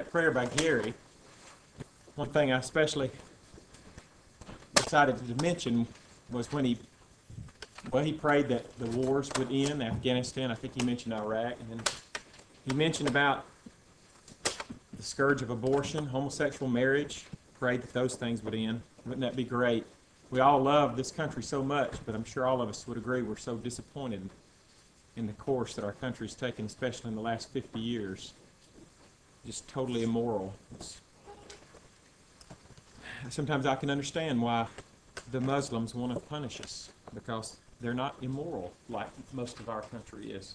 that prayer by Gary, one thing I especially decided to mention was when he prayed that the wars would end, Afghanistan. I think he mentioned Iraq, and then he mentioned about the scourge of abortion, homosexual marriage. Prayed that those things would end. Wouldn't that be great? We all love this country so much, but I'm sure all of us would agree we're so disappointed in the course that our country's taken, especially in the last 50 years. Just totally immoral. Sometimes I can understand why the Muslims want to punish us, because they're not immoral like most of our country is.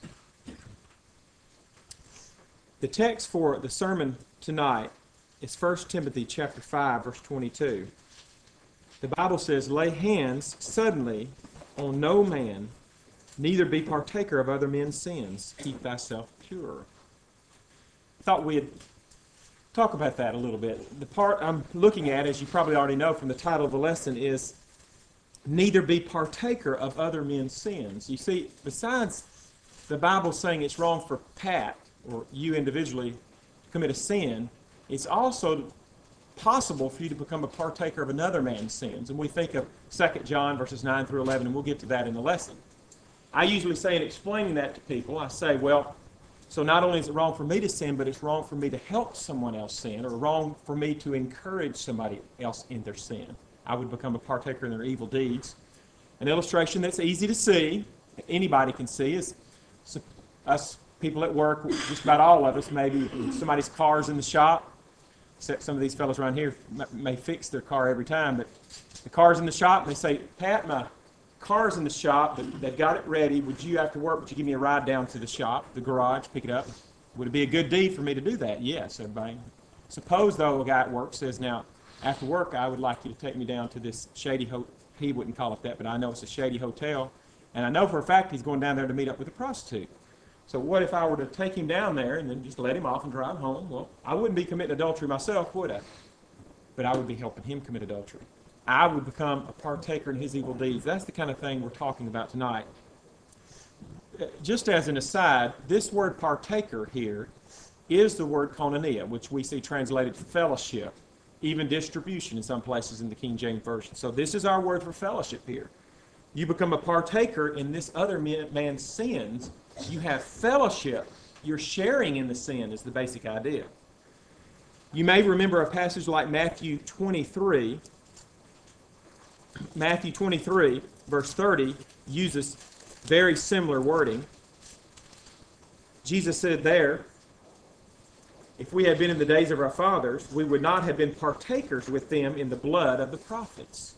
The text for the sermon tonight is 1 Timothy chapter 5, verse 22. The Bible says, "Lay hands suddenly on no man, neither be partaker of other men's sins. Keep thyself pure." I thought we'd talk about that a little bit. The part I'm looking at, as you probably already know from the title of the lesson, is neither be partaker of other men's sins. You see, besides the Bible saying it's wrong for Pat, or you individually, to commit a sin, it's also possible for you to become a partaker of another man's sins. And we think of 2 John verses 9 through 11, and we'll get to that in the lesson. I usually say in explaining that to people, I say, well, so not only is it wrong for me to sin, but it's wrong for me to help someone else sin, or wrong for me to encourage somebody else in their sin. I would become a partaker in their evil deeds. An illustration that's easy to see, anybody can see, is us people at work, just about all of us, maybe somebody's car's in the shop, except some of these fellows around here may fix their car every time, but the car's in the shop, and they say, "Pat, my car's in the shop, but they've got it ready. Would you, after work, would you give me a ride down to the shop, the garage, pick it up? Would it be a good deed for me to do that?" Yes, everybody. Suppose, though, a guy at work says, "Now, after work, I would like you to take me down to this shady hotel." He wouldn't call it that, but I know it's a shady hotel, and I know for a fact he's going down there to meet up with a prostitute. So what if I were to take him down there and then just let him off and drive home? Well, I wouldn't be committing adultery myself, would I? But I would be helping him commit adultery. I would become a partaker in his evil deeds. That's the kind of thing we're talking about tonight. Just as an aside, this word partaker here is the word koinonia, which we see translated fellowship, even distribution in some places in the King James Version. So this is our word for fellowship here. You become a partaker in this other man's sins. You have fellowship. You're sharing in the sin is the basic idea. You may remember a passage like Matthew 23. Matthew 23, verse 30, uses very similar wording. Jesus said there, "If we had been in the days of our fathers, we would not have been partakers with them in the blood of the prophets.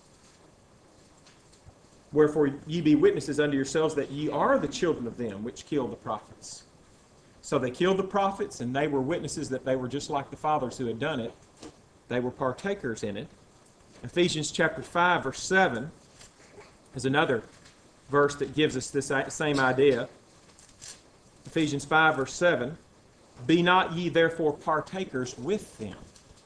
Wherefore ye be witnesses unto yourselves that ye are the children of them which killed the prophets." So they killed the prophets, and they were witnesses that they were just like the fathers who had done it. They were partakers in it. Ephesians chapter 5, verse 7 is another verse that gives us this same idea. Ephesians 5, verse 7, "Be not ye therefore partakers with them."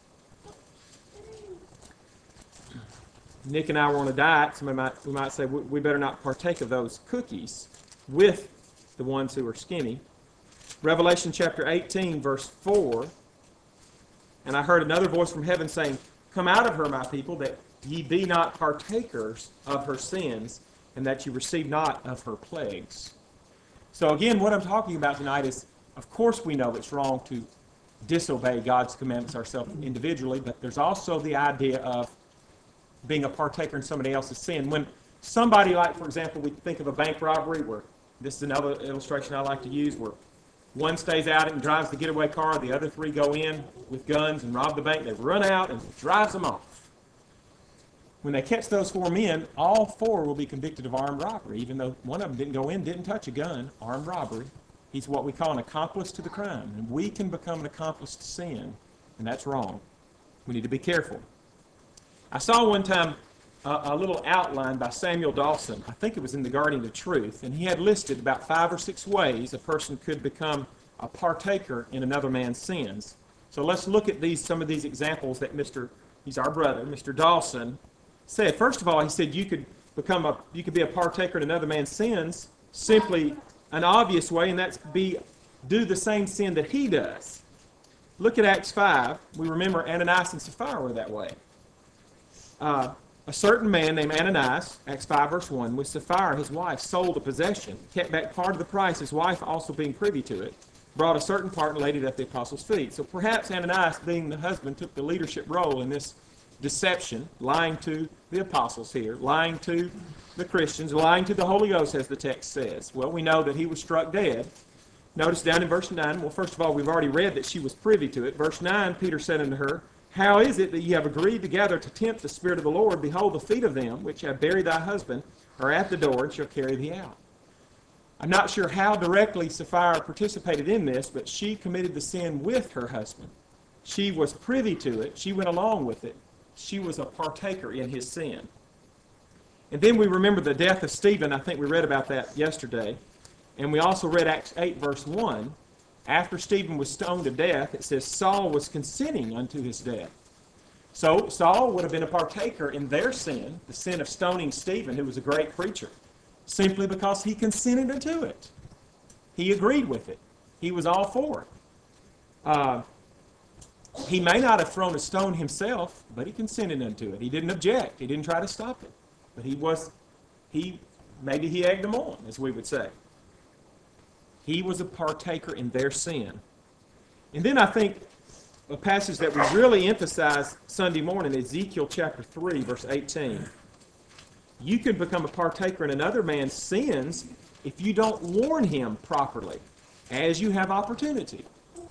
Nick and I were on a diet. We might say we better not partake of those cookies with the ones who are skinny. Revelation chapter 18, verse 4, "And I heard another voice from heaven saying, Come out of her, my people, that ye be not partakers of her sins, and that ye receive not of her plagues." So again, what I'm talking about tonight is, of course we know it's wrong to disobey God's commandments ourselves individually, but there's also the idea of being a partaker in somebody else's sin. When somebody, like, for example, we think of a bank robbery, where this is another illustration I like to use, where one stays out and drives the getaway car, the other three go in with guns and rob the bank. They run out and drives them off. When they catch those four men, all four will be convicted of armed robbery, even though one of them didn't go in, didn't touch a gun. Armed robbery. He's what we call an accomplice to the crime. And we can become an accomplice to sin, and that's wrong. We need to be careful. I saw one time a little outline by Samuel Dawson. I think it was in The Guardian of Truth, and he had listed about 5 or 6 ways a person could become a partaker in another man's sins. So let's look at some of these examples that he's our brother, Mr. Dawson, said. First of all, he said you could be a partaker in another man's sins simply an obvious way, and that's do the same sin that he does. Look at Acts 5. We remember Ananias and Sapphira were that way. A certain man named Ananias, Acts 5 verse 1, with Sapphira his wife, sold a possession, kept back part of the price, his wife also being privy to it, brought a certain part and laid it at the apostles' feet. So perhaps Ananias, being the husband, took the leadership role in this deception, lying to the apostles here, lying to the Christians, lying to the Holy Ghost, as the text says. Well, we know that he was struck dead. Notice down in verse 9, well, first of all, we've already read that she was privy to it. Verse 9, Peter said unto her, How is it that ye have agreed together to tempt the Spirit of the Lord? Behold, the feet of them which have buried thy husband are at the door, and shall carry thee out. I'm not sure how directly Sapphira participated in this, but she committed the sin with her husband. She was privy to it. She went along with it. She was a partaker in his sin. And then we remember the death of Stephen. I think we read about that yesterday. And we also read Acts 8, verse 1. After Stephen was stoned to death, it says Saul was consenting unto his death. So Saul would have been a partaker in their sin, the sin of stoning Stephen, who was a great preacher, simply because he consented unto it. He agreed with it. He was all for it. He may not have thrown a stone himself, but he consented unto it. He didn't object. He didn't try to stop it. But maybe he egged them on, as we would say. He was a partaker in their sin. And then I think a passage that we really emphasize Sunday morning, Ezekiel chapter 3, verse 18. You can become a partaker in another man's sins if you don't warn him properly, as you have opportunity.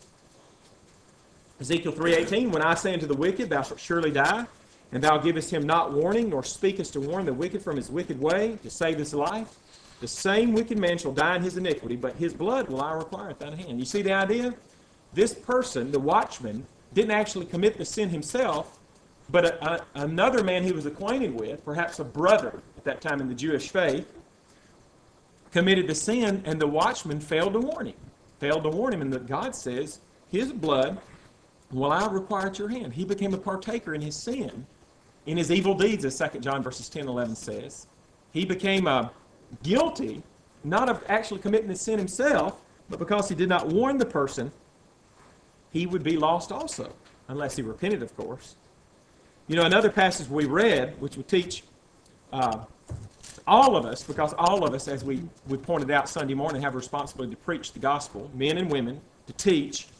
Ezekiel 3:18, When I say unto the wicked, thou shalt surely die, and thou givest him not warning, nor speakest to warn the wicked from his wicked way, to save his life, the same wicked man shall die in his iniquity, but his blood will I require at thine hand. You see the idea? This person, the watchman, didn't actually commit the sin himself, but another man he was acquainted with, perhaps a brother at that time in the Jewish faith, committed the sin, and the watchman failed to warn him. And God says, his blood will I require at your hand. He became a partaker in his sin, in his evil deeds, as 2 John verses 10 and 11 says. He became guilty, not of actually committing the sin himself, but because he did not warn the person, he would be lost also, unless he repented, of course. You know, another passage we read, which would teach all of us, because all of us, as we pointed out Sunday morning, have a responsibility to preach the gospel, men and women, to teach.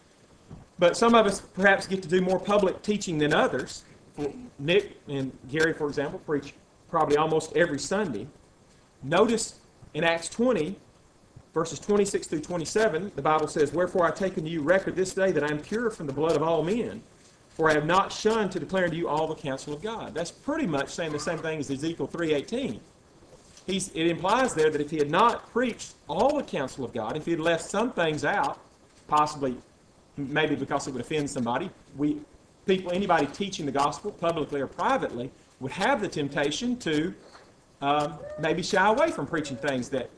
But some of us perhaps get to do more public teaching than others. Nick and Gary, for example, preach probably almost every Sunday. Notice in Acts 20, verses 26 through 27, the Bible says, Wherefore I take unto you record this day that I am pure from the blood of all men, for I have not shunned to declare unto you all the counsel of God. That's pretty much saying the same thing as Ezekiel 3:18. It implies there that if he had not preached all the counsel of God, if he had left some things out, possibly maybe because it would offend somebody, anybody teaching the gospel publicly or privately would have the temptation to maybe shy away from preaching things that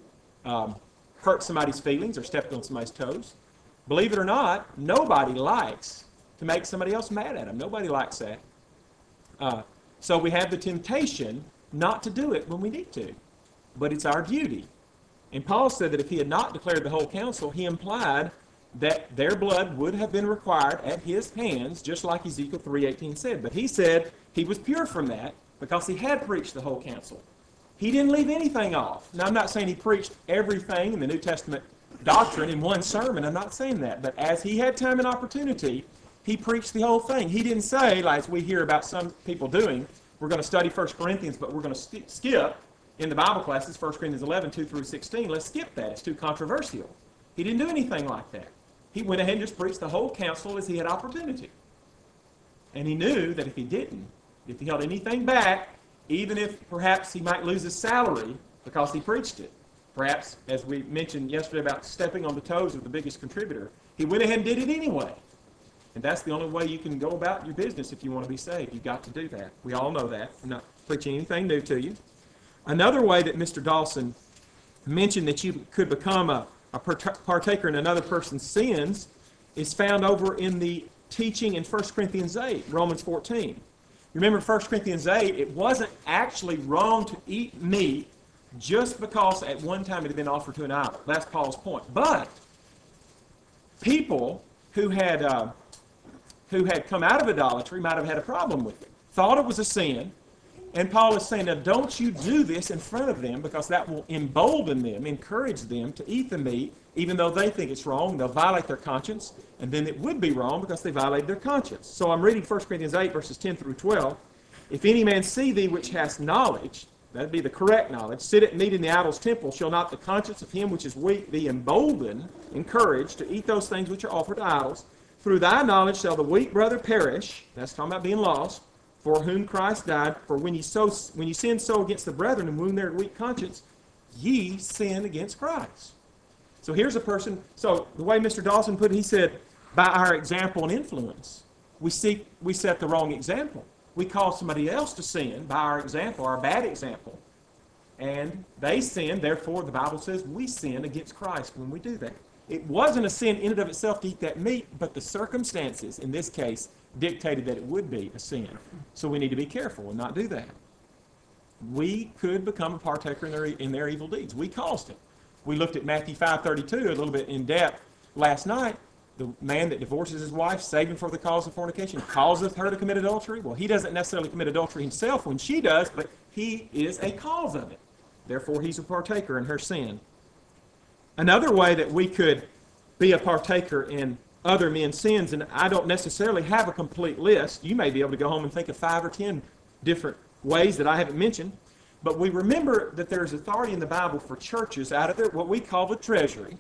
hurt somebody's feelings or step on somebody's toes. Believe it or not, nobody likes to make somebody else mad at them. Nobody likes that. So we have the temptation not to do it when we need to. But it's our duty. And Paul said that if he had not declared the whole counsel, he implied that their blood would have been required at his hands, just like Ezekiel 3:18 said. But he said he was pure from that because he had preached the whole counsel. He didn't leave anything off. Now, I'm not saying he preached everything in the New Testament doctrine in one sermon. I'm not saying that. But as he had time and opportunity, he preached the whole thing. He didn't say, like we hear about some people doing, we're going to study 1 Corinthians, but we're going to skip in the Bible classes 1 Corinthians 11, 2 through 16. Let's skip that. It's too controversial. He didn't do anything like that. He went ahead and just preached the whole counsel as he had opportunity. And he knew that if he didn't, if he held anything back, even if perhaps he might lose his salary because he preached it, perhaps, as we mentioned yesterday about stepping on the toes of the biggest contributor, he went ahead and did it anyway. And that's the only way you can go about your business if you want to be saved. You've got to do that. We all know that. I'm not preaching anything new to you. Another way that Mr. Dawson mentioned that you could become a partaker in another person's sins is found over in the teaching in 1 Corinthians 8, Romans 14. Remember 1 Corinthians 8, it wasn't actually wrong to eat meat just because at one time it had been offered to an idol. That's Paul's point. But people who had who had come out of idolatry might have had a problem with it, thought it was a sin. And Paul is saying, now don't you do this in front of them, because that will embolden them, encourage them to eat the meat, even though they think it's wrong. They'll violate their conscience, and then it would be wrong because they violated their conscience. So I'm reading 1 Corinthians 8, verses 10 through 12. If any man see thee which hast knowledge, that'd be the correct knowledge, sit at meat in the idol's temple, shall not the conscience of him which is weak be emboldened, encouraged, to eat those things which are offered to idols? Through thy knowledge shall the weak brother perish. That's talking about being lost. For whom Christ died. For when ye sin so against the brethren and wound their weak conscience, ye sin against Christ. So here's a person, so the way Mr. Dawson put it, he said, by our example and influence, we set the wrong example. We cause somebody else to sin by our example, our bad example. And they sin, therefore the Bible says we sin against Christ when we do that. It wasn't a sin in and of itself to eat that meat, but the circumstances, in this case, dictated that it would be a sin. So we need to be careful and not do that. We could become a partaker in their evil deeds. We caused it. We looked at Matthew 5:32 a little bit in depth last night. The man that divorces his wife, saving for the cause of fornication, causeth her to commit adultery. Well, he doesn't necessarily commit adultery himself when she does, but he is a cause of it. Therefore, he's a partaker in her sin. Another way that we could be a partaker in other men's sins, and I don't necessarily have a complete list. You may be able to go home and think of 5 or 10 different ways that I haven't mentioned. But we remember that there's authority in the Bible for churches out of their, what we call the treasury,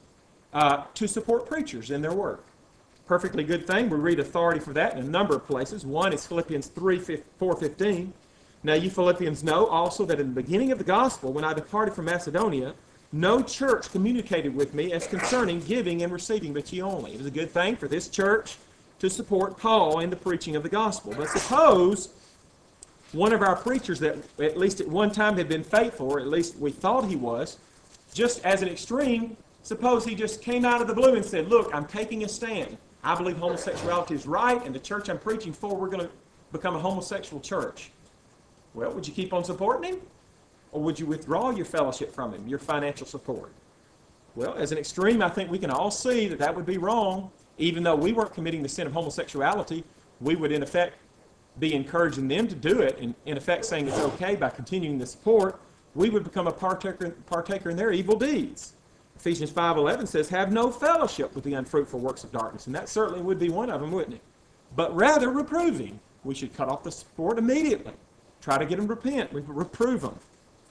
to support preachers in their work. Perfectly good thing. We read authority for that in a number of places. One is Philippians 4:15. Now you Philippians know also that in the beginning of the gospel, when I departed from Macedonia, no church communicated with me as concerning giving and receiving, but ye only. It was a good thing for this church to support Paul in the preaching of the gospel. But suppose one of our preachers that at least at one time had been faithful, or at least we thought he was, just as an extreme, suppose he just came out of the blue and said, look, I'm taking a stand. I believe homosexuality is right, and the church I'm preaching for, we're going to become a homosexual church. Well, would you keep on supporting him? Or would you withdraw your fellowship from him, your financial support? Well, as an extreme, I think we can all see that that would be wrong. Even though we weren't committing the sin of homosexuality, we would in effect be encouraging them to do it, and in effect saying it's okay by continuing the support. We would become a partaker in their evil deeds. Ephesians 5:11 says, have no fellowship with the unfruitful works of darkness. And that certainly would be one of them, wouldn't it? But rather reproving. We should cut off the support immediately. Try to get them to repent. We reprove them.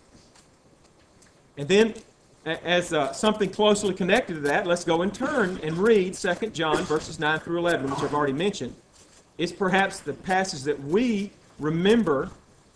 And then, as something closely connected to that, let's go and turn and read 2 John verses 9 through 11, which I've already mentioned. It's perhaps the passage that we remember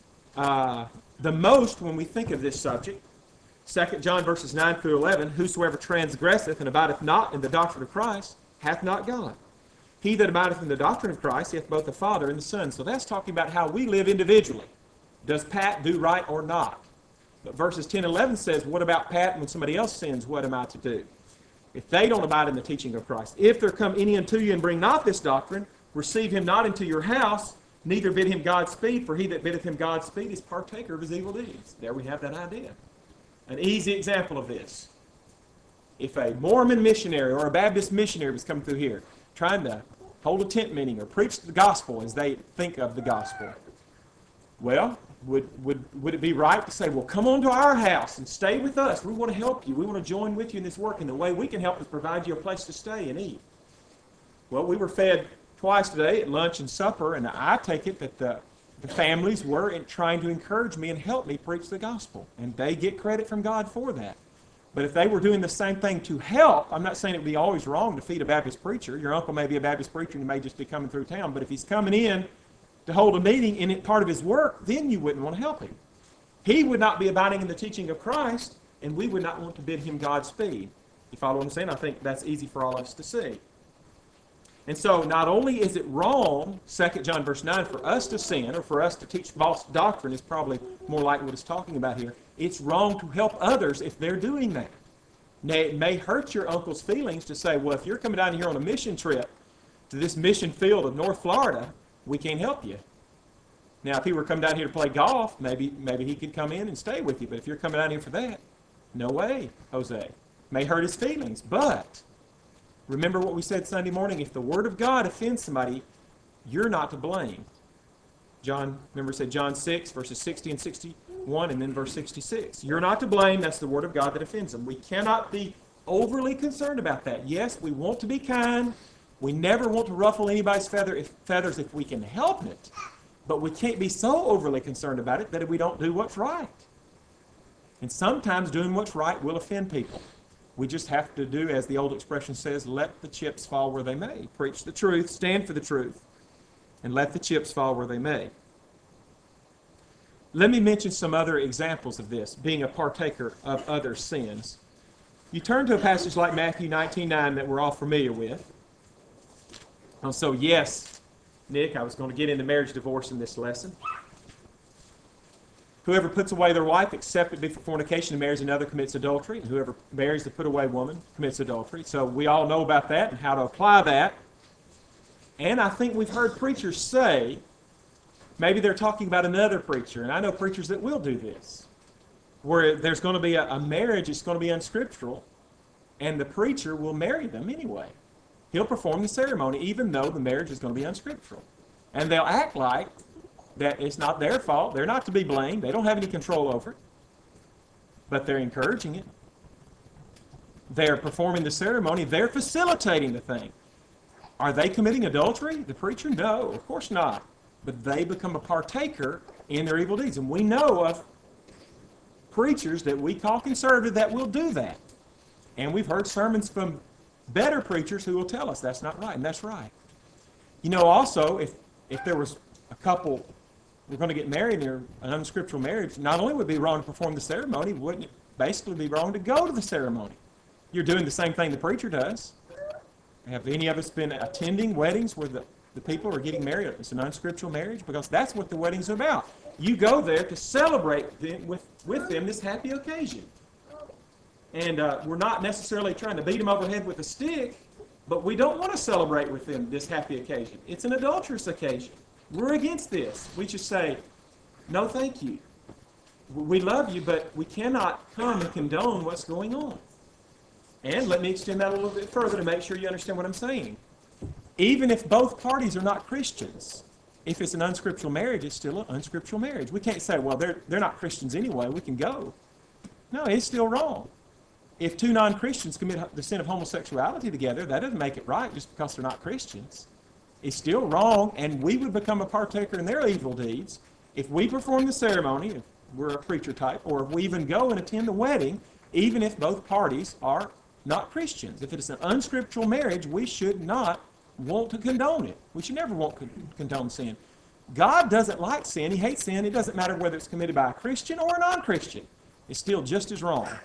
the most when we think of this subject. 2 John verses 9 through 11, whosoever transgresseth and abideth not in the doctrine of Christ hath not God. He that abideth in the doctrine of Christ hath both the Father and the Son. So that's talking about how we live individually. Does Pat do right or not? But verses 10 and 11 says, what about Pat when somebody else sins? What am I to do? If they don't abide in the teaching of Christ. If there come any unto you and bring not this doctrine, receive him not into your house, neither bid him Godspeed, for he that biddeth him Godspeed is partaker of his evil deeds. There we have that idea. An easy example of this. If a Mormon missionary or a Baptist missionary was coming through here, trying to hold a tent meeting or preach the gospel as they think of the gospel, well, would it be right to say, well, come on to our house and stay with us. We want to help you. We want to join with you in this work. And the way we can help is provide you a place to stay and eat. Well, we were fed twice today at lunch and supper, and I take it that the families were trying to encourage me and help me preach the gospel. And they get credit from God for that. But if they were doing the same thing to help, I'm not saying it would be always wrong to feed a Baptist preacher. Your uncle may be a Baptist preacher and he may just be coming through town. But if he's coming in to hold a meeting and it's part of his work, then you wouldn't want to help him. He would not be abiding in the teaching of Christ, and we would not want to bid him Godspeed. You follow what I'm saying? I think that's easy for all of us to see. And so not only is it wrong, 2 John verse 9, for us to sin or for us to teach false doctrine is probably more like what it's talking about here. It's wrong to help others if they're doing that. Now, it may hurt your uncle's feelings to say, well, if you're coming down here on a mission trip to this mission field of North Florida, we can't help you. Now, if he were coming down here to play golf, maybe he could come in and stay with you. But if you're coming down here for that, no way, Jose. May hurt his feelings. But remember what we said Sunday morning. If the Word of God offends somebody, you're not to blame. John, remember it said John 6, verses 60 and 61, and then verse 66. You're not to blame. That's the word of God that offends them. We cannot be overly concerned about that. Yes, we want to be kind. We never want to ruffle anybody's feathers if we can help it. But we can't be so overly concerned about it that we don't do what's right. And sometimes doing what's right will offend people. We just have to do, as the old expression says, let the chips fall where they may. Preach the truth, stand for the truth, and let the chips fall where they may. Let me mention some other examples of this, being a partaker of other sins. You turn to a passage like Matthew 19:9 that we're all familiar with. And so, yes, Nick, I was going to get into marriage divorce in this lesson. Whoever puts away their wife, except it be for fornication, and marries another, commits adultery. And whoever marries the put away woman commits adultery. So we all know about that and how to apply that. And I think we've heard preachers say, maybe they're talking about another preacher, and I know preachers that will do this, where there's going to be a marriage, it's going to be unscriptural, and the preacher will marry them anyway. He'll perform the ceremony even though the marriage is going to be unscriptural. And they'll act like that it's not their fault. They're not to be blamed. They don't have any control over it. But they're encouraging it. They're performing the ceremony. They're facilitating the thing. Are they committing adultery, the preacher? No, of course not. But they become a partaker in their evil deeds. And we know of preachers that we call conservative that will do that. And we've heard sermons from better preachers who will tell us that's not right, and that's right. You know, also, if there was a couple were going to get married in an unscriptural marriage, not only would it be wrong to perform the ceremony, wouldn't it basically be wrong to go to the ceremony? You're doing the same thing the preacher does. Have any of us been attending weddings where the people are getting married? It's an unscriptural marriage, because that's what the wedding's about. You go there to celebrate them with them this happy occasion. And we're not necessarily trying to beat them over the head with a stick, but we don't want to celebrate with them this happy occasion. It's an adulterous occasion. We're against this. We just say, no, thank you. We love you, but we cannot come and condone what's going on. And let me extend that a little bit further to make sure you understand what I'm saying. Even if both parties are not Christians, if it's an unscriptural marriage, it's still an unscriptural marriage. We can't say, well, they're not Christians anyway, we can go. No, it's still wrong. If two non-Christians commit the sin of homosexuality together, that doesn't make it right just because they're not Christians. It's still wrong, and we would become a partaker in their evil deeds if we perform the ceremony, if we're a preacher type, or if we even go and attend the wedding, even if both parties are not Christians. If it is an unscriptural marriage, we should not want to condone it. We should never want to condone sin. God doesn't like sin. He hates sin. It doesn't matter whether it's committed by a Christian or a non-Christian. It's still just as wrong.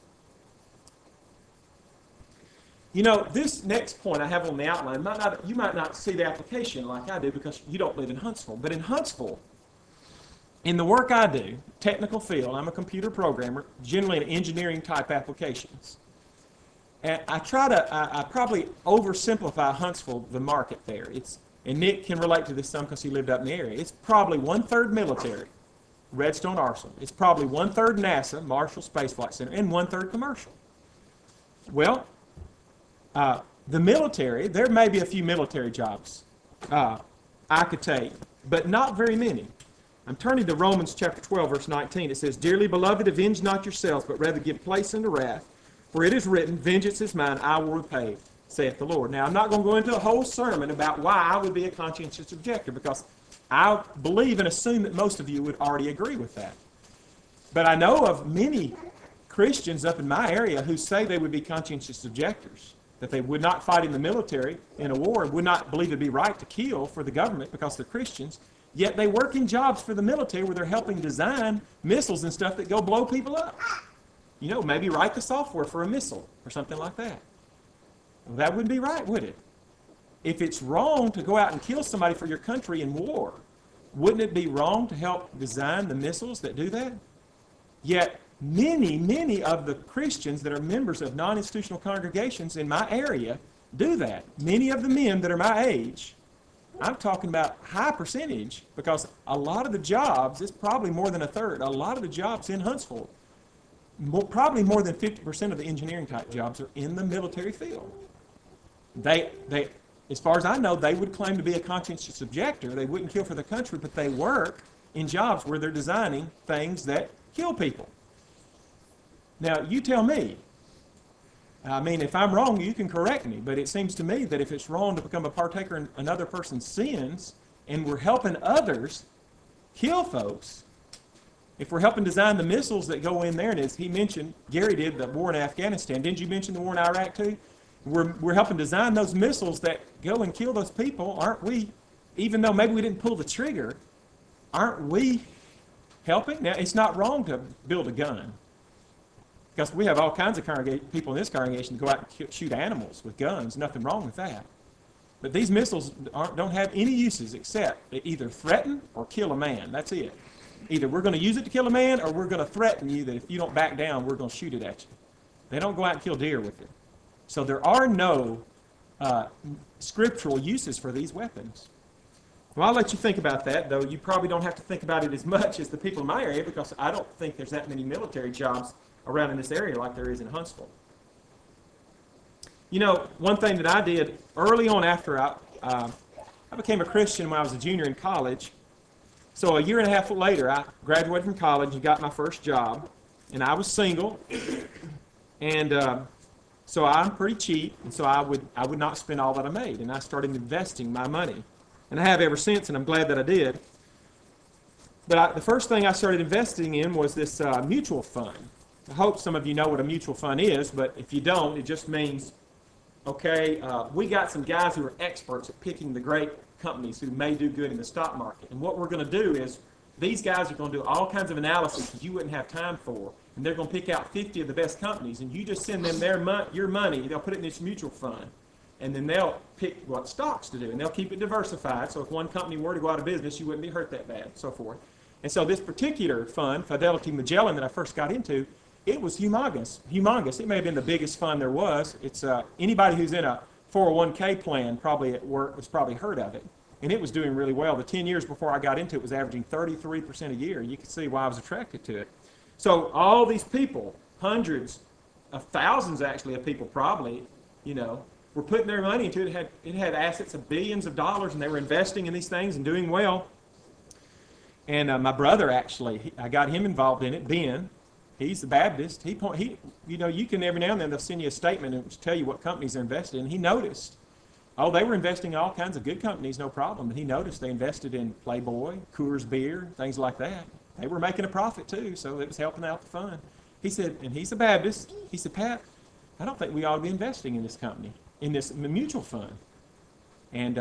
You know, this next point I have on the outline, you might not see the application like I do because you don't live in Huntsville. But in Huntsville, in the work I do, technical field, I'm a computer programmer, generally in engineering type applications. And I probably oversimplify Huntsville, the market there. And Nick can relate to this some because he lived up in the area. It's probably 1/3 military, Redstone Arsenal. It's probably 1/3 NASA, Marshall Space Flight Center, and 1/3 commercial. Well, the military, there may be a few military jobs I could take, but not very many. I'm turning to Romans chapter 12, verse 19. It says, "Dearly beloved, avenge not yourselves, but rather give place unto wrath. For it is written, vengeance is mine, I will repay, saith the Lord." Now, I'm not going to go into a whole sermon about why I would be a conscientious objector, because I believe and assume that most of you would already agree with that. But I know of many Christians up in my area who say they would be conscientious objectors, that they would not fight in the military in a war, would not believe it'd be right to kill for the government because they're Christians, yet they work in jobs for the military where they're helping design missiles and stuff that go blow people up. You know, maybe write the software for a missile or something like that. Well, that wouldn't be right, would it? If it's wrong to go out and kill somebody for your country in war, wouldn't it be wrong to help design the missiles that do that? Yet, many of the Christians that are members of non-institutional congregations in my area do that. Many of the men that are my age, I'm talking about high percentage, because a lot of the jobs, it's probably more than 1/3, a lot of the jobs in Huntsville, probably more than 50% of the engineering type jobs are in the military field. They as far as I know, they would claim to be a conscientious objector. They wouldn't kill for the country, but they work in jobs where they're designing things that kill people. Now, you tell me. I mean, if I'm wrong, you can correct me, but it seems to me that if it's wrong to become a partaker in another person's sins, and we're helping others kill folks, if we're helping design the missiles that go in there, and as he mentioned, Gary did, the war in Afghanistan. Didn't you mention the war in Iraq too? We're helping design those missiles that go and kill those people, aren't we? Even though maybe we didn't pull the trigger, aren't we helping? Now, it's not wrong to build a gun, because we have all kinds of people in this congregation that go out and shoot animals with guns. Nothing wrong with that. But these missiles don't have any uses except they either threaten or kill a man. That's it. Either we're going to use it to kill a man, or we're going to threaten you that if you don't back down, we're going to shoot it at you. They don't go out and kill deer with it. So there are no scriptural uses for these weapons. Well, I'll let you think about that, though you probably don't have to think about it as much as the people in my area, because I don't think there's that many military jobs around in this area like there is in Huntsville. You know, one thing that I did early on after I became a Christian when I was a junior in college. So a year and a half later, I graduated from college and got my first job, and I was single, and so I'm pretty cheap, and so I would not spend all that I made, and I started investing my money, and I have ever since, and I'm glad that I did. But the first thing I started investing in was this mutual fund. I hope some of you know what a mutual fund is, but if you don't, it just means, okay, we got some guys who are experts at picking the great companies who may do good in the stock market. And what we're going to do is these guys are going to do all kinds of analysis that you wouldn't have time for, and they're going to pick out 50 of the best companies, and you just send them your money. They'll put it in this mutual fund, and then they'll pick what stocks to do, and they'll keep it diversified, so if one company were to go out of business, you wouldn't be hurt that bad, and so forth. And so this particular fund, Fidelity Magellan, that I first got into, it was humongous. It may have been the biggest fund there was. It's anybody who's in a 401k plan probably at work has probably heard of it. And it was doing really well. The 10 years before I got into it was averaging 33% a year. You can see why I was attracted to it. So all these people, hundreds of thousands actually of people probably, you know, were putting their money into it. It had assets of billions of dollars, and they were investing in these things and doing well. And my brother actually, I got him involved in it, Ben. He's a Baptist. He, you know, you can every now and then they'll send you a statement and tell you what companies they're invested in. He noticed, oh, they were investing in all kinds of good companies, no problem. And he noticed they invested in Playboy, Coors Beer, things like that. They were making a profit too, so it was helping out the fund. He said, and he's a Baptist. He said, Pat, I don't think we ought to be investing in this company, in this mutual fund. And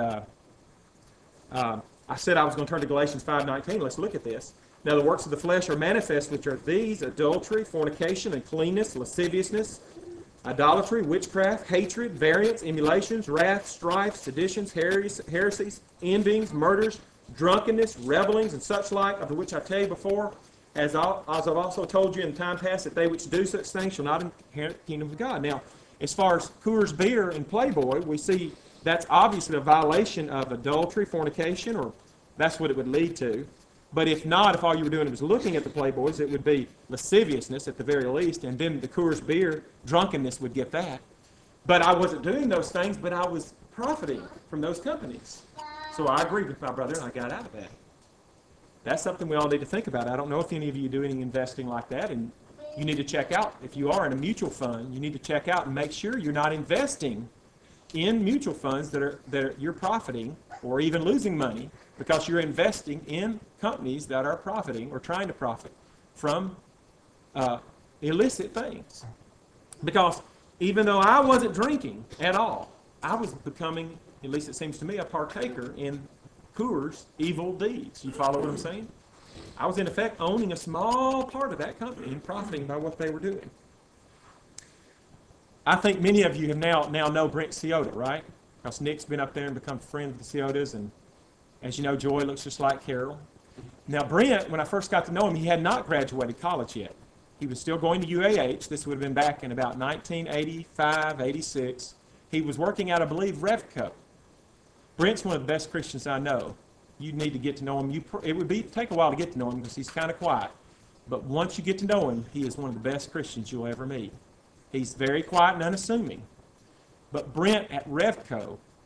I said I was going to turn to Galatians 5:19. Let's look at this. Now the works of the flesh are manifest, which are these: adultery, fornication, uncleanness, lasciviousness, idolatry, witchcraft, hatred, variance, emulations, wrath, strife, seditions, heresies, envyings, murders, drunkenness, revelings, and such like, of which I tell you before, as I've also told you in time past, that they which do such things shall not inherit the kingdom of God. Now, as far as Coors Beer and Playboy, we see that's obviously a violation of adultery, fornication, or that's what it would lead to. But if not, if all you were doing was looking at the Playboys, it would be lasciviousness at the very least, and then the Coors Beer, drunkenness, would get that. But I wasn't doing those things, but I was profiting from those companies. So I agreed with my brother, and I got out of that. That's something we all need to think about. I don't know if any of you do any investing like that, and you need to check out. If you are in a mutual fund, you need to check out and make sure you're not investing in mutual funds that you're profiting or even losing money, because you're investing in companies that are profiting or trying to profit from illicit things. Because even though I wasn't drinking at all, I was becoming, at least it seems to me, a partaker in Coors' evil deeds. You follow what I'm saying? I was in effect owning a small part of that company and profiting by what they were doing. I think many of you have now know Brent Ciota, right? Because Nick's been up there and become friends with the Ciotas, and as you know, Joy looks just like Carol. Now, Brent, when I first got to know him, he had not graduated college yet. He was still going to UAH. This would have been back in about 1985, 86. He was working out, I believe, Revco. Brent's one of the best Christians I know. You need to get to know him. It would take a while to get to know him because he's kind of quiet. But once you get to know him, he is one of the best Christians you'll ever meet. He's very quiet and unassuming. But Brent at Revco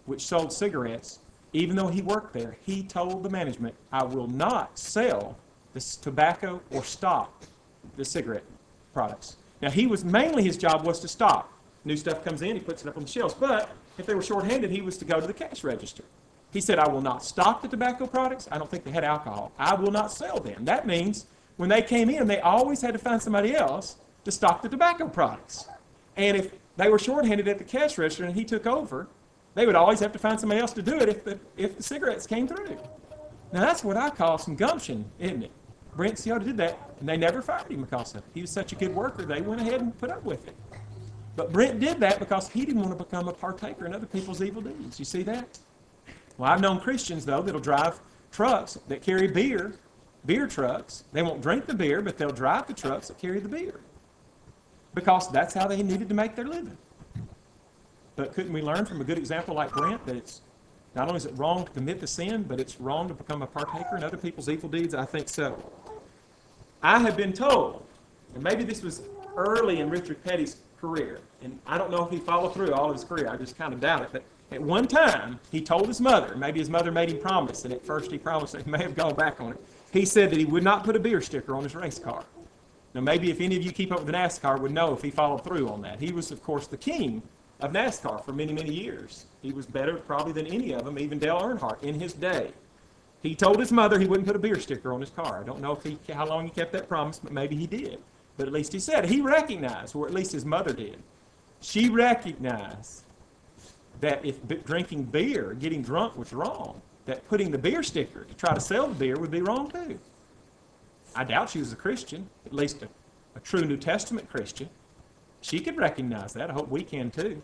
which sold cigarettes, even though he worked there, he told the management, I will not sell this tobacco or stock the cigarette products. Now, mainly his job was to stock. New stuff comes in, he puts it up on the shelves. But if they were short-handed, he was to go to the cash register. He said, I will not stock the tobacco products. I don't think they had alcohol. I will not sell them. That means when they came in, they always had to find somebody else to stock the tobacco products. And if they were short-handed at the cash register and he took over, they would always have to find somebody else to do it if the cigarettes came through. Now, that's what I call some gumption, isn't it? Brent Ciota did that, and they never fired him because of it. He was such a good worker, they went ahead and put up with it. But Brent did that because he didn't want to become a partaker in other people's evil deeds. You see that? Well, I've known Christians, though, that'll drive trucks that carry beer trucks. They won't drink the beer, but they'll drive the trucks that carry the beer because that's how they needed to make their living. But couldn't we learn from a good example like Brent that it's not only is it wrong to commit the sin, but it's wrong to become a partaker in other people's evil deeds? I think so. I have been told, and maybe this was early in Richard Petty's career, and I don't know if he followed through all of his career, I just kind of doubt it, but at one time, he told his mother, maybe his mother made him promise, and at first he promised that he may have gone back on it. He said that he would not put a beer sticker on his race car. Now, maybe if any of you keep up with NASCAR would know if he followed through on that. He was, of course, the king of NASCAR for many, many years. He was better probably than any of them, even Dale Earnhardt in his day. He told his mother he wouldn't put a beer sticker on his car. I don't know how long he kept that promise, but maybe he did. But at least he said it. He recognized, or at least his mother did. She recognized that if drinking beer, getting drunk was wrong, that putting the beer sticker to try to sell the beer would be wrong too. I doubt she was a Christian, at least a true New Testament Christian. She could recognize that. I hope we can too.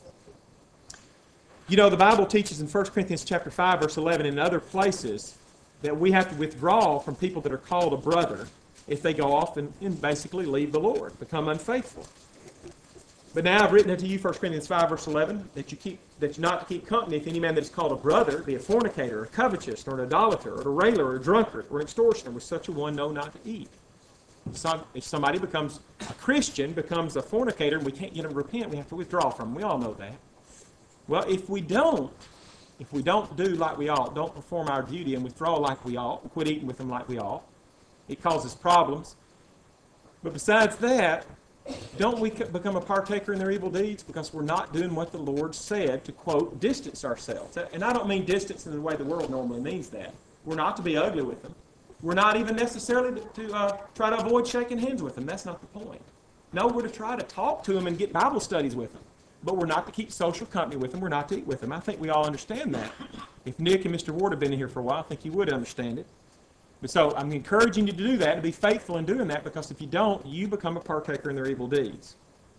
You know, the Bible teaches in 1 Corinthians chapter 5, verse 11, and in other places, that we have to withdraw from people that are called a brother if they go off and basically leave the Lord, become unfaithful. But now I've written unto you, 1 Corinthians 5, verse 11, that you not to keep company if any man that is called a brother be a fornicator, or covetous, or an idolater, or a railer, or a drunkard, or an extortioner, with such a one know not to eat. If somebody becomes a Christian, becomes a fornicator, and we can't get them to repent, we have to withdraw from them. We all know that. Well, if we don't do like we ought, don't perform our duty and withdraw like we ought, quit eating with them like we ought, it causes problems. But besides that, don't we become a partaker in their evil deeds because we're not doing what the Lord said to, quote, distance ourselves? And I don't mean distance in the way the world normally means that. We're not to be ugly with them. We're not even necessarily to try to avoid shaking hands with them. That's not the point. No, we're to try to talk to them and get Bible studies with them. But we're not to keep social company with them. We're not to eat with them. I think we all understand that. If Nick and Mr. Ward had been here for a while, I think you would understand it. But so I'm encouraging you to do that, to be faithful in doing that, because if you don't, you become a partaker in their evil deeds.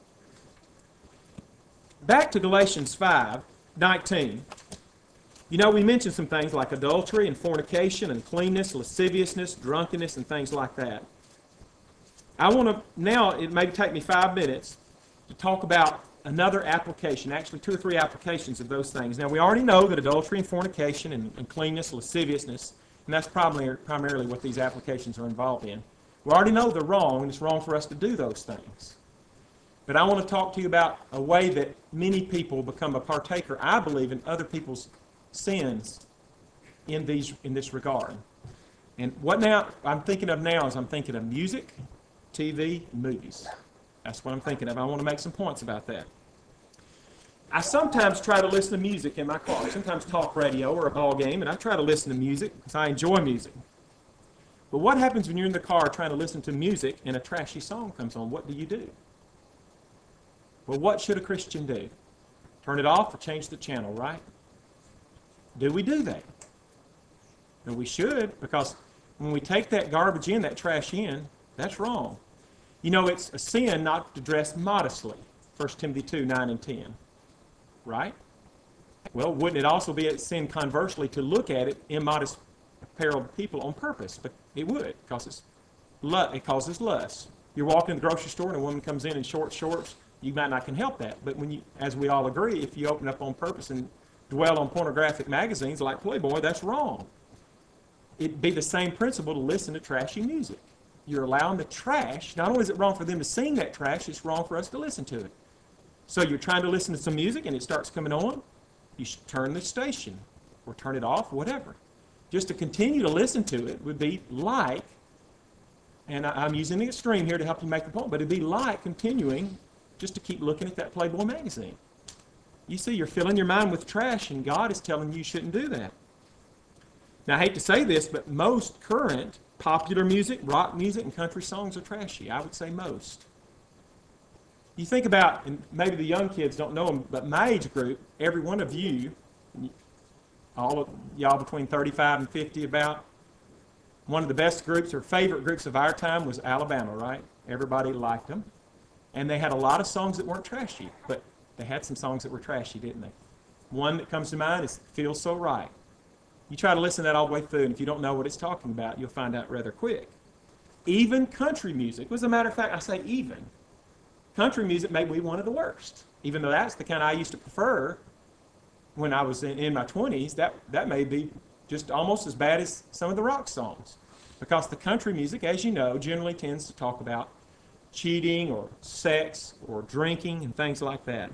Back to Galatians 5:19. You know, we mentioned some things like adultery and fornication, uncleanness, lasciviousness, drunkenness, and things like that. I want to, now it may take me 5 minutes to talk about another application, actually 2 or 3 applications of those things. Now, we already know that adultery and fornication and uncleanness, lasciviousness, and that's primarily what these applications are involved in. We already know they're wrong, and it's wrong for us to do those things. But I want to talk to you about a way that many people become a partaker, I believe, in other people's sins in this regard. And what now I'm thinking of now is I'm thinking of music, TV, and movies. That's what I'm thinking of. I want to make some points about that. I sometimes try to listen to music in my car, sometimes talk radio or a ball game, and I try to listen to music because I enjoy music. But what happens when you're in the car trying to listen to music and a trashy song comes on? What do? Well, what should a Christian do? Turn it off or change the channel, right? Do we do that? No, we should, because when we take that garbage in, that trash in, that's wrong. You know, it's a sin not to dress modestly, 1 Timothy 2:9 and 10. Right? Well, wouldn't it also be a sin conversely to look at it immodest apparelled people on purpose? But it would, because it causes lust. You're walking in the grocery store and a woman comes in short shorts, you might not can help that. But when you, as we all agree, if you open up on purpose and dwell on pornographic magazines like Playboy, that's wrong. It'd be the same principle to listen to trashy music. You're allowing the trash, not only is it wrong for them to sing that trash, it's wrong for us to listen to it. So you're trying to listen to some music and it starts coming on, you should turn the station or turn it off, whatever. Just to continue to listen to it would be like, and I'm using the extreme here to help you make the point, but it'd be like continuing just to keep looking at that Playboy magazine. You see, you're filling your mind with trash, and God is telling you shouldn't do that. Now, I hate to say this, but most current popular music, rock music, and country songs are trashy. I would say most. You think about, and maybe the young kids don't know them, but my age group, every one of you, all of y'all between 35 and 50 about, one of the best groups or favorite groups of our time was Alabama, right? Everybody liked them. And they had a lot of songs that weren't trashy, but they had some songs that were trashy, didn't they? One that comes to mind is Feels So Right. You try to listen to that all the way through, and if you don't know what it's talking about, you'll find out rather quick. Even country music, as a matter of fact, I say even. Country music may be one of the worst. Even though that's the kind I used to prefer when I was in my 20s, that may be just almost as bad as some of the rock songs. Because the country music, as you know, generally tends to talk about cheating or sex or drinking and things like that.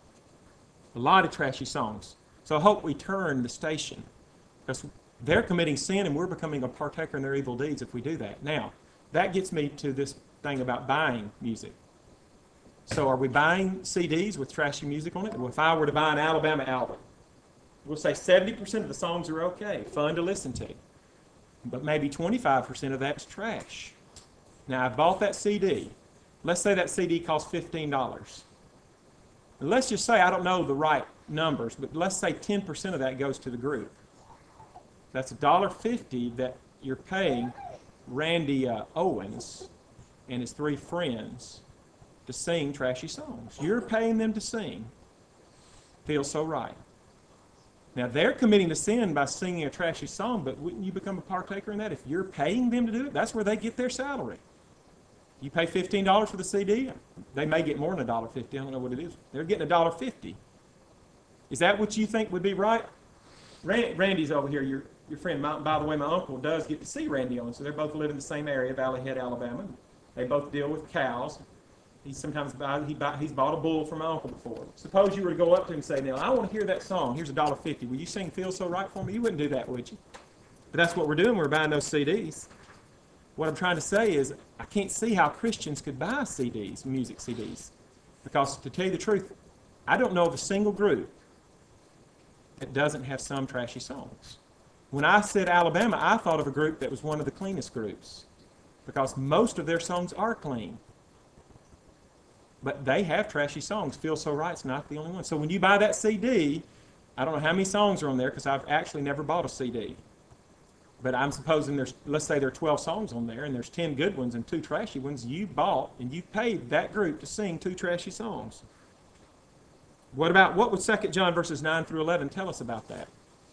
A lot of trashy songs. So I hope we turn the station, because they're committing sin and we're becoming a partaker in their evil deeds if we do that. Now, that gets me to this thing about buying music. So are we buying CDs with trashy music on it? Well, if I were to buy an Alabama album, we'll say 70% of the songs are okay, fun to listen to. But maybe 25% of that's trash. Now, I bought that CD. Let's say that CD costs $15. And let's just say, I don't know the right numbers, but let's say 10% of that goes to the group. That's $1.50 that you're paying Randy Owens and his 3 friends to sing trashy songs. You're paying them to sing Feels So Right. Now, they're committing the sin by singing a trashy song, but wouldn't you become a partaker in that if you're paying them to do it? That's where they get their salary. You pay $15 for the CD, they may get more than $1.50. I don't know what it is. They're getting $1.50. Is that what you think would be right? Randy's over here, your friend. By the way, my uncle does get to see Randy Owens, so they both live in the same area, Valley Head, Alabama. They both deal with cows. He's bought a bull from my uncle before. Suppose you were to go up to him and say, now, I want to hear that song. Here's $1.50. Will you sing Feel So Right for me? You wouldn't do that, would you? But that's what we're doing. We're buying those CDs. What I'm trying to say is I can't see how Christians could buy CDs, music CDs. Because to tell you the truth, I don't know of a single group that doesn't have some trashy songs. When I said Alabama, I thought of a group that was one of the cleanest groups. Because most of their songs are clean. But they have trashy songs. Feel So Right's not the only one. So when you buy that CD, I don't know how many songs are on there because I've actually never bought a CD. But I'm supposing let's say there are 12 songs on there and there's 10 good ones and 2 trashy ones. You bought and you paid that group to sing 2 trashy songs. What would 2 John verses 9 through 11 tell us about that?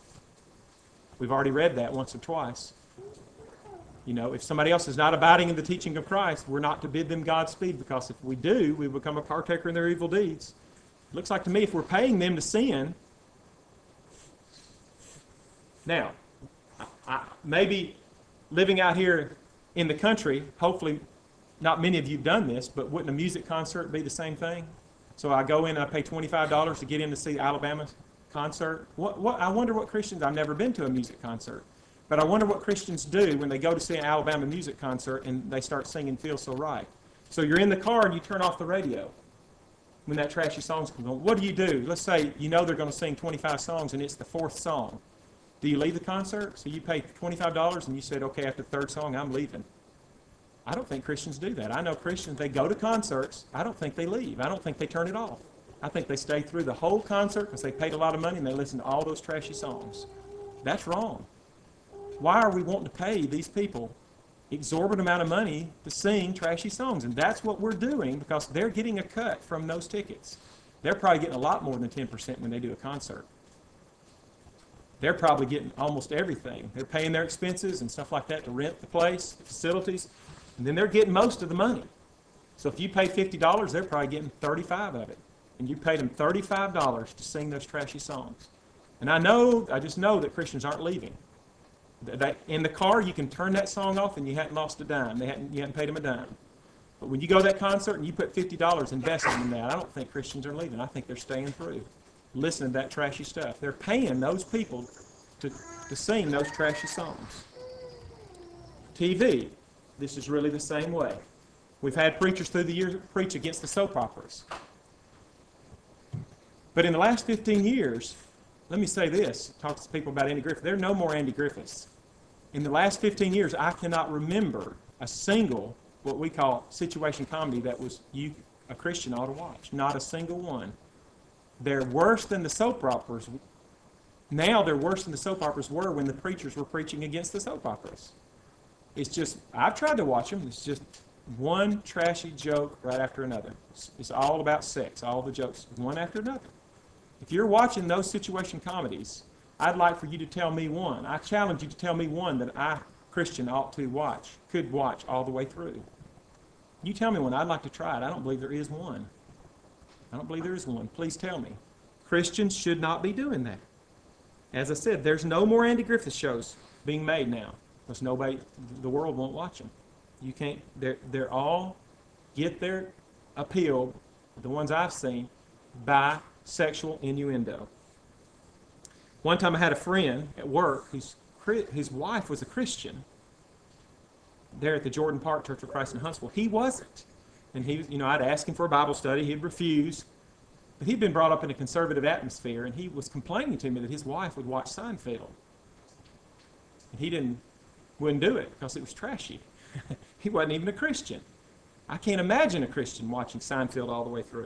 We've already read that once or twice. You know, if somebody else is not abiding in the teaching of Christ, we're not to bid them Godspeed, because if we do, we become a partaker in their evil deeds. It looks like to me if we're paying them to sin. Now, maybe living out here in the country, hopefully not many of you have done this, but wouldn't a music concert be the same thing? So I go in and I pay $25 to get in to see Alabama concert. I wonder what Christians, I've never been to a music concert. But I wonder what Christians do when they go to see an Alabama music concert and they start singing Feel So Right. So you're in the car and you turn off the radio when that trashy song's going on. What do? Let's say you know they're going to sing 25 songs and it's the 4th song. Do you leave the concert? So you pay $25 and you said, okay, after the 3rd song, I'm leaving. I don't think Christians do that. I know Christians, they go to concerts. I don't think they leave. I don't think they turn it off. I think they stay through the whole concert because they paid a lot of money and they listen to all those trashy songs. That's wrong. Why are we wanting to pay these people exorbitant amount of money to sing trashy songs? And that's what we're doing because they're getting a cut from those tickets. They're probably getting a lot more than 10% when they do a concert. They're probably getting almost everything. They're paying their expenses and stuff like that to rent the place, the facilities, and then they're getting most of the money. So if you pay $50, they're probably getting $35 of it. And you paid them $35 to sing those trashy songs. And I just know that Christians aren't leaving. In the car, you can turn that song off and you hadn't lost a dime. You hadn't paid them a dime. But when you go to that concert and you put $50 invested in that, I don't think Christians are leaving. I think they're staying through. listening to that trashy stuff. They're paying those people to sing those trashy songs. TV, this is really the same way. We've had preachers through the years preach against the soap operas. But in the last 15 years, let me say this, talk to people about Andy Griffith. There are no more Andy Griffiths. In the last 15 years, I cannot remember a single, what we call situation comedy, that was a Christian ought to watch. Not a single one. They're worse than the soap operas. Now they're worse than the soap operas were when the preachers were preaching against the soap operas. It's just, I've tried to watch them. It's just one trashy joke right after another. It's all about sex, all the jokes, one after another. If you're watching those situation comedies, I'd like for you to tell me one. I challenge you to tell me one that I, Christian, ought to watch, could watch all the way through. You tell me one. I'd like to try it. I don't believe there is one. I don't believe there is one. Please tell me. Christians should not be doing that. As I said, there's no more Andy Griffith shows being made now because the world won't watch them. You can't. They're all get their appeal, the ones I've seen, by sexual innuendo. One time I had a friend at work his wife was a Christian there at the Jordan Park Church of Christ in Huntsville. He wasn't. And I'd ask him for a Bible study. He'd refuse. But he'd been brought up in a conservative atmosphere, and he was complaining to me that his wife would watch Seinfeld. And he wouldn't do it because it was trashy. He wasn't even a Christian. I can't imagine a Christian watching Seinfeld all the way through.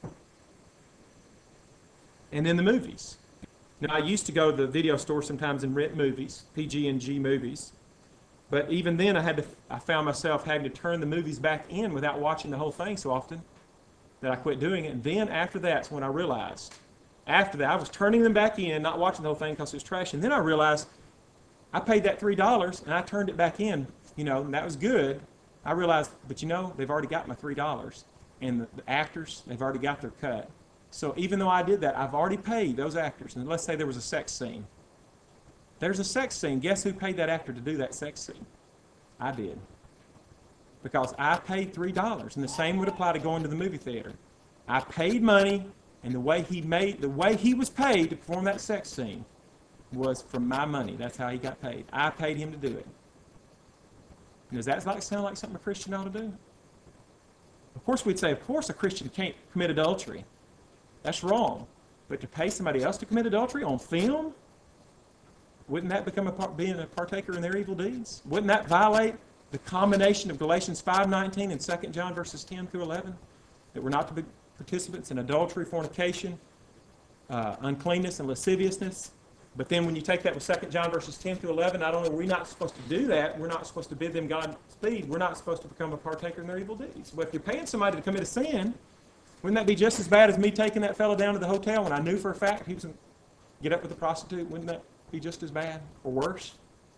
And then the movies. Now, I used to go to the video store sometimes and rent movies, PG&G movies. But even then, I found myself having to turn the movies back in without watching the whole thing so often that I quit doing it. And then after that's when I realized, after that, I was turning them back in, not watching the whole thing because it was trash. And then I realized I paid that $3 and I turned it back in, and that was good. I realized, but they've already got my $3. And the actors, they've already got their cut. So even though I did that, I've already paid those actors. And let's say there was a sex scene. There's a sex scene. Guess who paid that actor to do that sex scene? I did. Because I paid $3. And the same would apply to going to the movie theater. I paid money, and the way he was paid to perform that sex scene was from my money. That's how he got paid. I paid him to do it. Does that sound like something a Christian ought to do? Of course, we'd say, of course, a Christian can't commit adultery. That's wrong. But to pay somebody else to commit adultery on film, wouldn't that become being a partaker in their evil deeds? Wouldn't that violate the combination of Galatians 5:19 and 2 John verses 10 through 11? That we're not to be participants in adultery, fornication, uncleanness, and lasciviousness. But then when you take that with 2 John verses 10 through 11, not only are we not supposed to do that, we're not supposed to bid them Godspeed, we're not supposed to become a partaker in their evil deeds. Well, if you're paying somebody to commit a sin, wouldn't that be just as bad as me taking that fellow down to the hotel when I knew for a fact he was going to get up with a prostitute? Wouldn't that be just as bad or worse?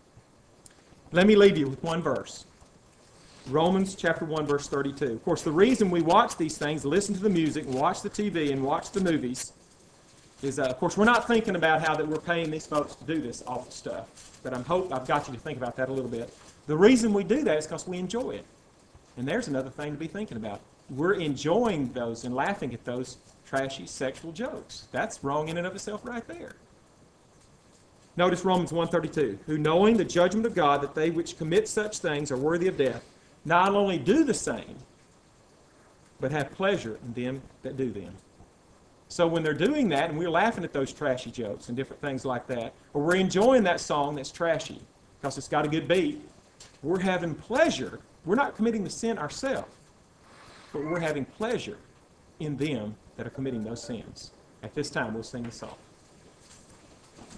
Let me leave you with one verse. Romans chapter 1, verse 32. Of course, the reason we watch these things, listen to the music, watch the TV, and watch the movies is, of course, we're not thinking about how that we're paying these folks to do this awful stuff. But I've got you to think about that a little bit. The reason we do that is because we enjoy it. And there's another thing to be thinking about. We're enjoying those and laughing at those trashy sexual jokes. That's wrong in and of itself right there. Notice Romans 1:32, who knowing the judgment of God that they which commit such things are worthy of death, not only do the same, but have pleasure in them that do them. So when they're doing that, and we're laughing at those trashy jokes and different things like that, or we're enjoying that song that's trashy because it's got a good beat, we're having pleasure. We're not committing the sin ourselves, but we're having pleasure in them that are committing those sins. At this time, we'll sing the song.